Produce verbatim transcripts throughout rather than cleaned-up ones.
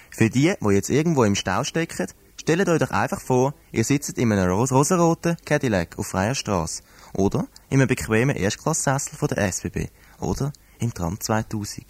Für die, die jetzt irgendwo im Stau stecken, stellt euch doch einfach vor, ihr sitzt in einem ros rosaroten Cadillac auf freier Straße. Oder in einem bequemen Erstklasssessel von der S B B. Oder im Tram zweitausend.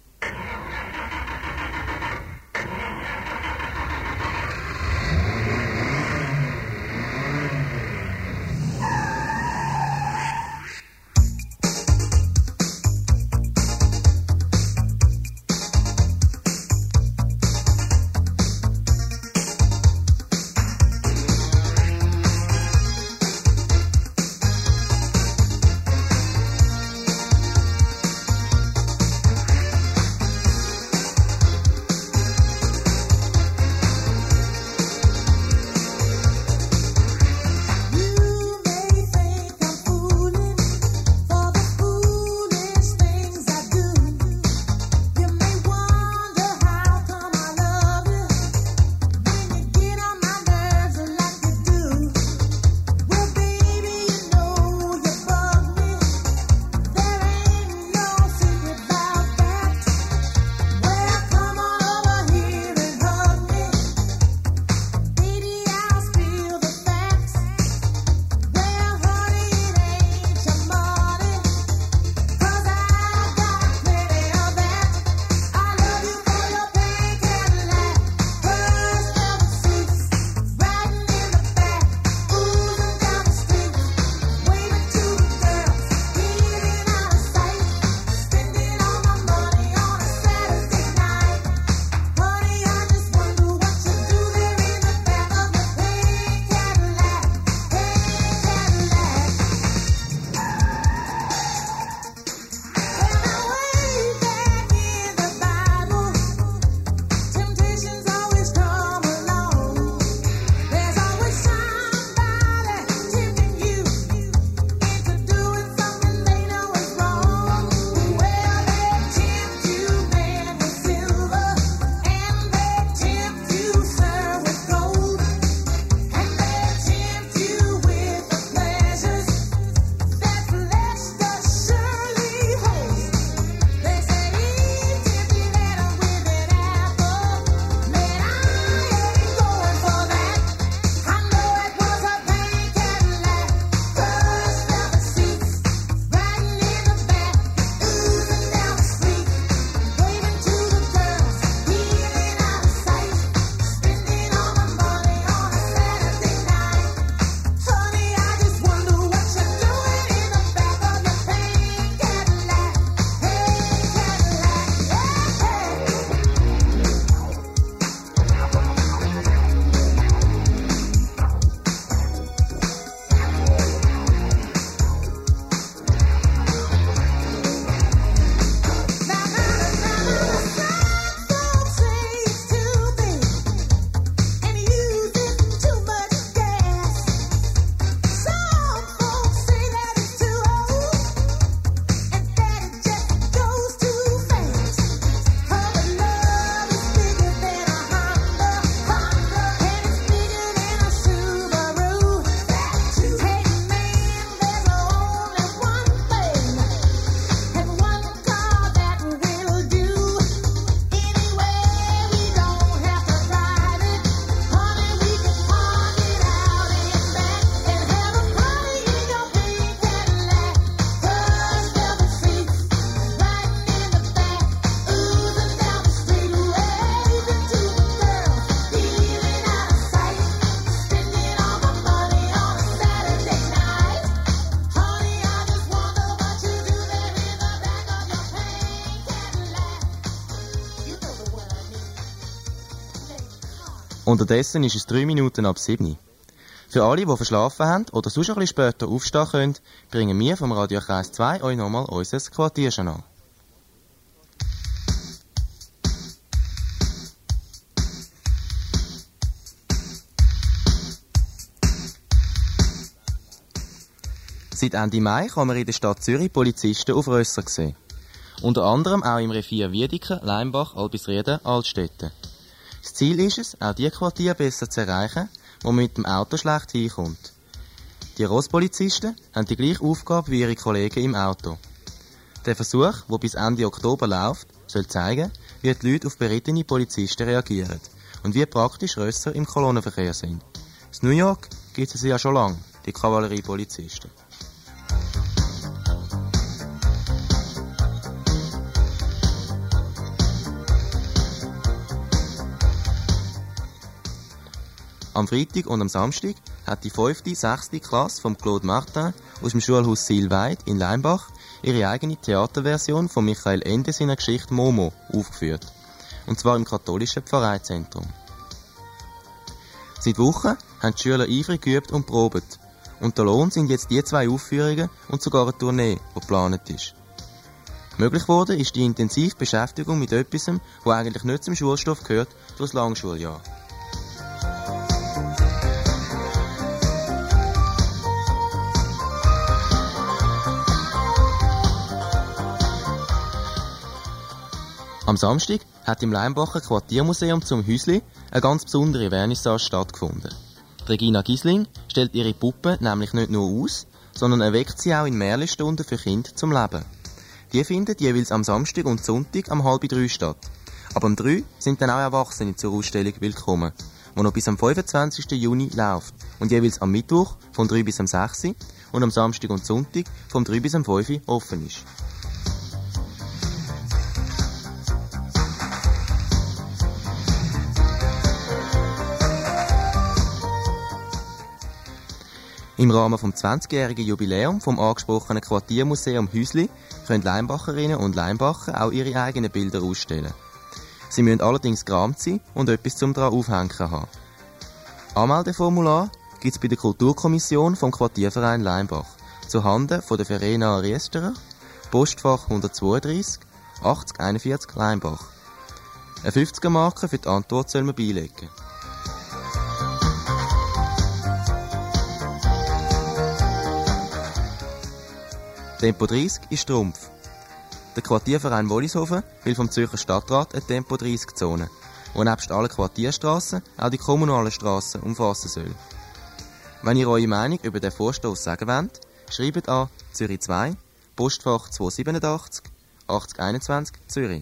Unterdessen ist es drei Minuten ab sieben. Für alle, die verschlafen haben oder sonst ein bisschen später aufstehen können, bringen wir vom Radio Kreis zwei euch nochmal unser Quartierjournal. Seit Ende Mai kann man in der Stadt Zürich Polizisten auf Rösser sehen. Unter anderem auch im Revier Wiedeken, Leimbach, Albisrieden, Altstetten. Das Ziel ist es, auch die Quartiere besser zu erreichen, wo man mit dem Auto schlecht hinkommt. Die Rosspolizisten haben die gleiche Aufgabe wie ihre Kollegen im Auto. Der Versuch, der bis Ende Oktober läuft, soll zeigen, wie die Leute auf berittene Polizisten reagieren und wie praktisch Rösser im Kolonnenverkehr sind. In New York gibt es sie ja schon lange, die Kavalleriepolizisten. Am Freitag und am Samstag hat die fünfte, sechste Klasse vom Claude Martin aus dem Schulhaus Silweid in Leimbach ihre eigene Theaterversion von Michael Ende seiner Geschichte Momo aufgeführt. Und zwar im katholischen Pfarreizentrum. Seit Wochen haben die Schüler eifrig geübt und probt. Und der Lohn sind jetzt die zwei Aufführungen und sogar eine Tournee, die geplant ist. Möglich wurde ist die intensive Beschäftigung mit etwas, was eigentlich nicht zum Schulstoff gehört, durch das Langschuljahr. Am Samstag hat im Leimbacher Quartiermuseum zum Häusli eine ganz besondere Vernissage stattgefunden. Regina Gisling stellt ihre Puppe nämlich nicht nur aus, sondern erweckt sie auch in Märchenstunden für Kinder zum Leben. Die finden jeweils am Samstag und Sonntag am halb drei statt. Aber um drei sind dann auch Erwachsene zur Ausstellung willkommen, die noch bis am fünfundzwanzigsten Juni läuft und jeweils am Mittwoch von drei bis am sechs und am Samstag und Sonntag von drei bis am fünf offen ist. Im Rahmen vom zwanzigjährigen Jubiläum vom angesprochenen Quartiermuseum Häusli können Leimbacherinnen und Leimbacher auch ihre eigenen Bilder ausstellen. Sie müssen allerdings gerahmt sein und etwas zum dran aufhängen haben. Anmeldeformular gibt es bei der Kulturkommission vom Quartierverein Leimbach zuhanden von der Verena Riesterer, Postfach hundertzweiunddreissig achtzig einundvierzig Leimbach. Eine fünfziger Marke für die Antwort soll man beilegen. Tempo dreissig ist Trumpf. Der Quartierverein Wollishofen will vom Zürcher Stadtrat eine Tempo dreissig Zone, die nebst allen Quartierstrassen auch die kommunalen Strassen umfassen soll. Wenn ihr eure Meinung über den Vorstoss sagen wollt, schreibt an Zürich zwei, Postfach zweihundertsiebenundachtzig achtzig einundzwanzig Zürich.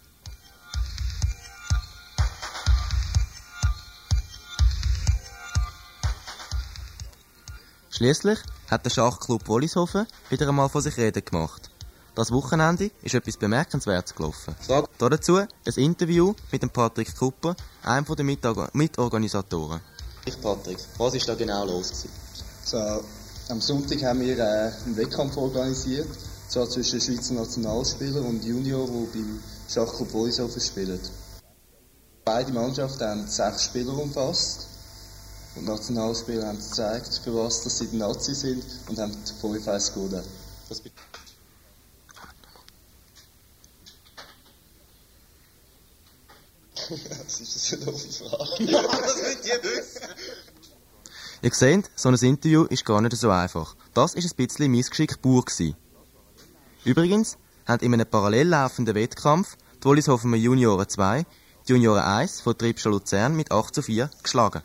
Schliesslich hat der Schachclub Wollishofen wieder einmal von sich reden gemacht. Das Wochenende ist etwas Bemerkenswertes gelaufen. Dazu ein Interview mit dem Patrick Kupper, einem der Mitorganisatoren. Patrick, was ist da genau los? So, am Sonntag haben wir äh, einen Wettkampf organisiert, zwar zwischen Schweizer Nationalspielern und Junioren, die beim Schachclub Wollishofen spielen. Beide Mannschaften haben sechs Spieler umfasst. Und die Nationalspieler haben gezeigt, für was dass sie die Nazi sind und haben fünf eins gewonnen. Was ist das für eine doofe Frage? Ja, das wollt ihr wissen. Ihr seht, so ein Interview ist gar nicht so einfach. Das war ein bisschen Missgeschick pur. Übrigens haben in einem parallel laufenden Wettkampf die Wollishofen Junioren zwei die Junioren eins von Tripscha Luzern mit acht zu vier geschlagen.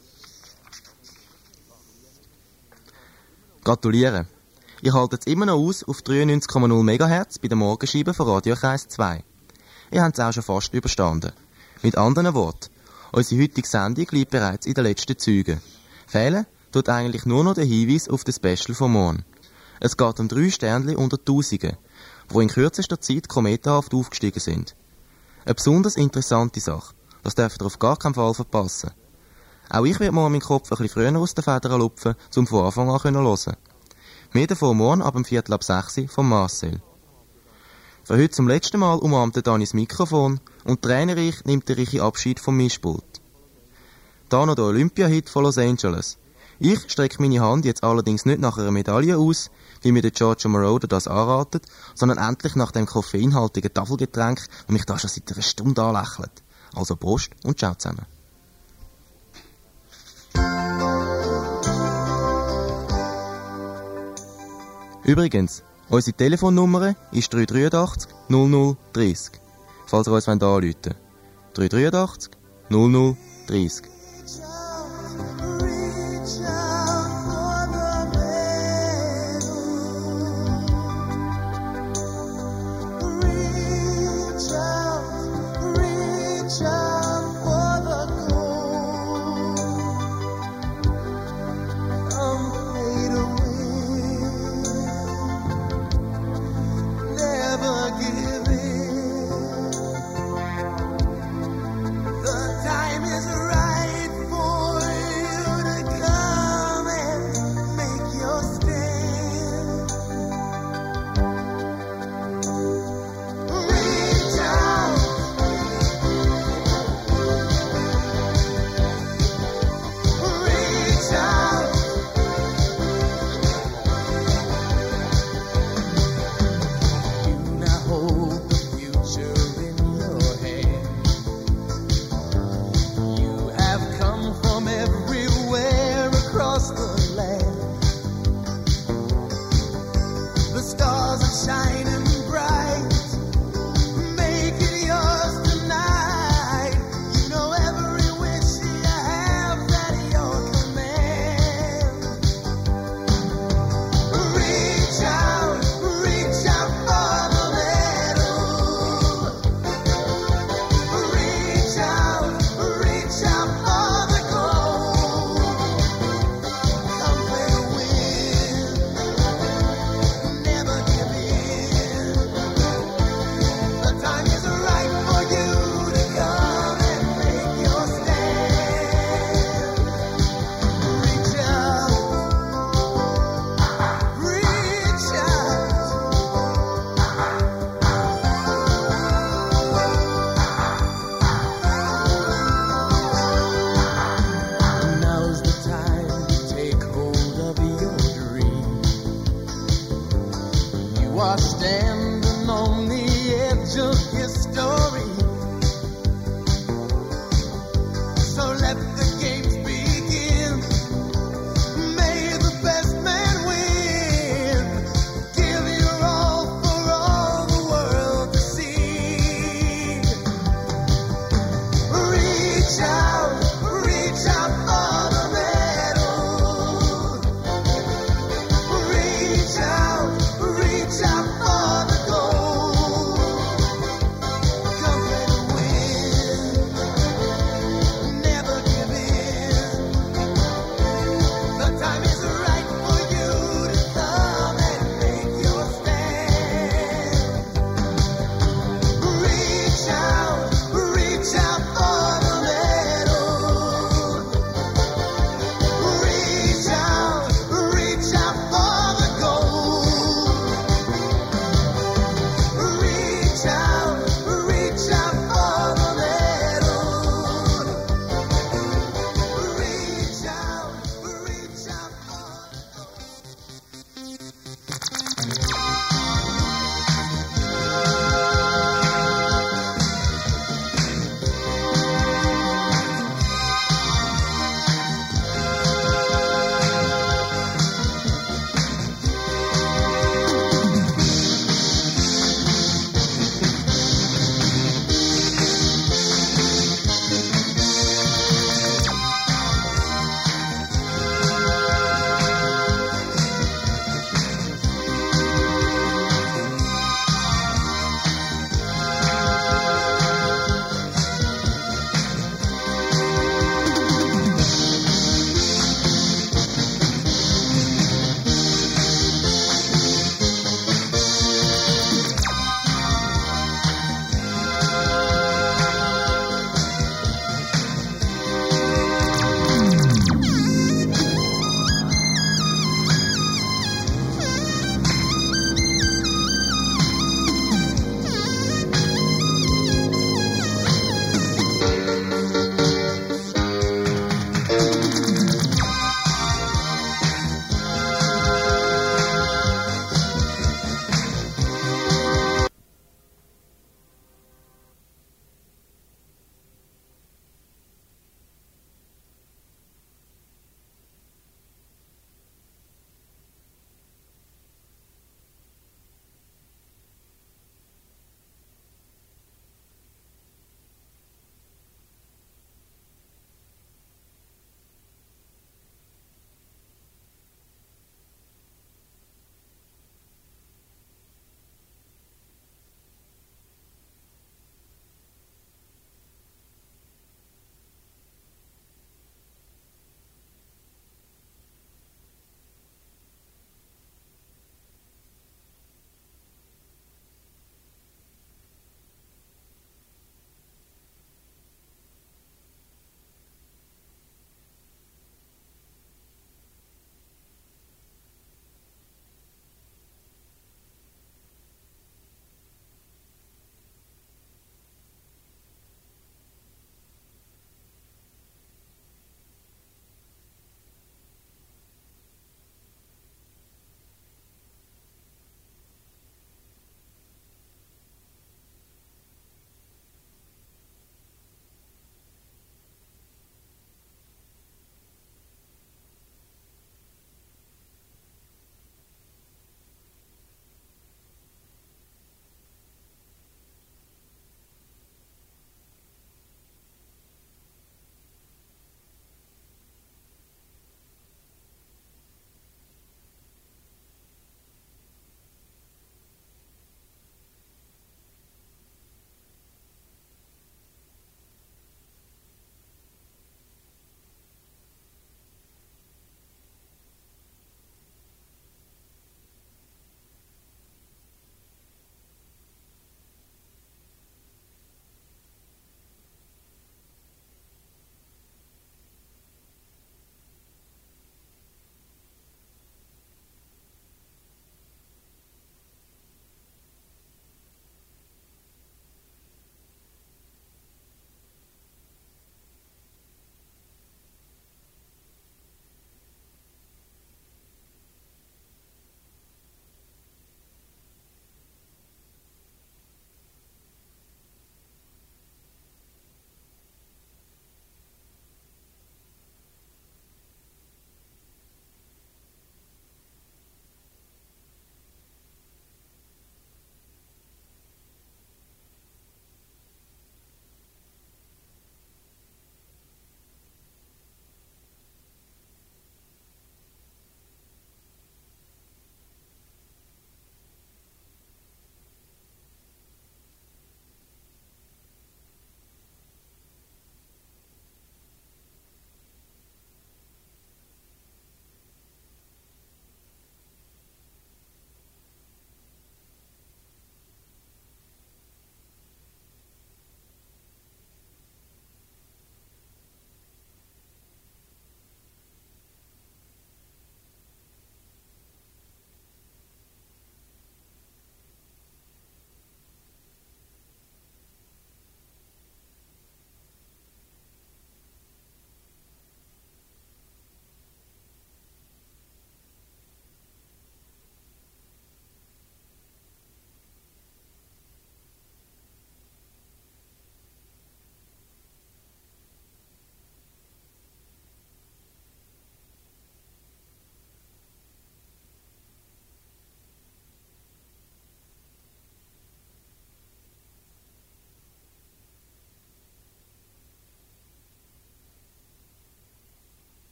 Gratuliere! Ihr haltet immer noch aus auf dreiundneunzig Komma null Megahertz bei der Morgenscheibe von Radio Kreis zwei. Ihr habt es auch schon fast überstanden. Mit anderen Worten, unsere heutige Sendung liegt bereits in den letzten Zügen. Fehlen tut eigentlich nur noch der Hinweis auf das Special von morgen. Es geht um drei Sternchen unter Tausenden, die in kürzester Zeit kometenhaft aufgestiegen sind. Eine besonders interessante Sache. Das dürft ihr auf gar keinen Fall verpassen. Auch ich werde morgen meinen Kopf ein bisschen früher aus den Federn lupfen, um von Anfang an zu hören. Mehr davon morgen ab dem Viertel ab sechs von Marcel. Für heute zum letzten Mal umarmt er Dani das Mikrofon und trainerreich nimmt der reiche Abschied vom Mischpult. Da noch der Olympia-Hit von Los Angeles. Ich strecke meine Hand jetzt allerdings nicht nach einer Medaille aus, wie mir der Giorgio Moroder das anratet, sondern endlich nach dem koffeinhaltigen Tafelgetränk, das mich da schon seit einer Stunde anlächelt. Also Prost und ciao zusammen. Übrigens, unsere Telefonnummer ist drei drei acht null null dreißig, falls ihr uns anrufen wollt. drei drei acht null null dreißig. try.